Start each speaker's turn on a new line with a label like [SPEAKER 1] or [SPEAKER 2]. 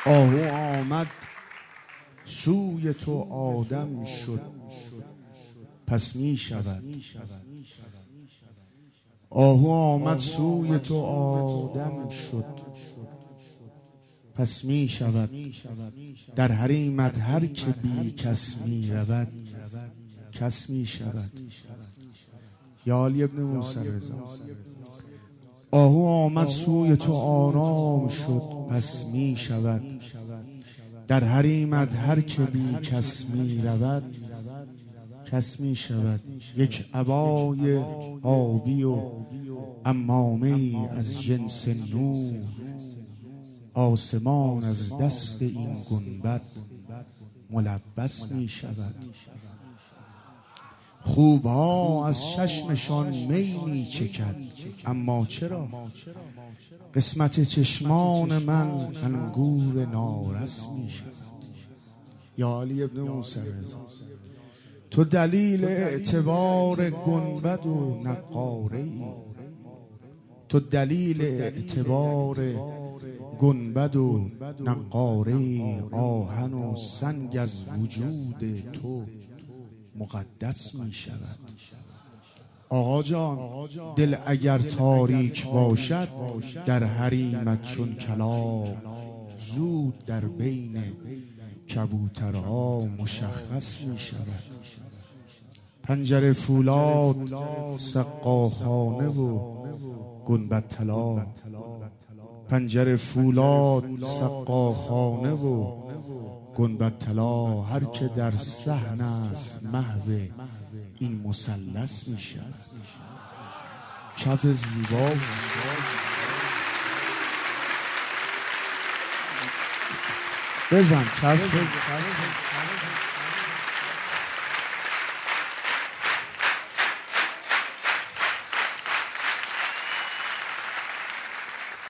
[SPEAKER 1] آهو آمد سوی تو آدم شد پس می شود. آهو آمد سوی تو آدم شد پس می شود. در حریمت هر که بی کس می رود کس می شود. یا علی ابن موسی رضا. آهو آمد سوی تو آرام شد پس می شود. در حریمت هر که بی کس می رود کس می شود. یک عبای آبی و عمامه از جنس نور، آسمان از دست این گنبد ملبس می شود. خوبها از چشمشان می می چکد، اما چرا قسمت چشمان من انگور نارس می شود. یا علی ابن موسی رضا. تو دلیل اعتبار گنبد و نقاره ای، تو دلیل اعتبار گنبد و نقاره ای. آهن و سنگ از وجود تو مقدس می شود. آقا جان دل اگر تاریک باشد در حریمت چون کلاغ زود در بین کبوترها مشخص می شود. پنجره فولاد سقاخانه و گنبد طلا، پنجره فولاد سقاخانه و گنبد طلا. هر که در صحن است محو این مثلث می شود. کف زیبا بزن کف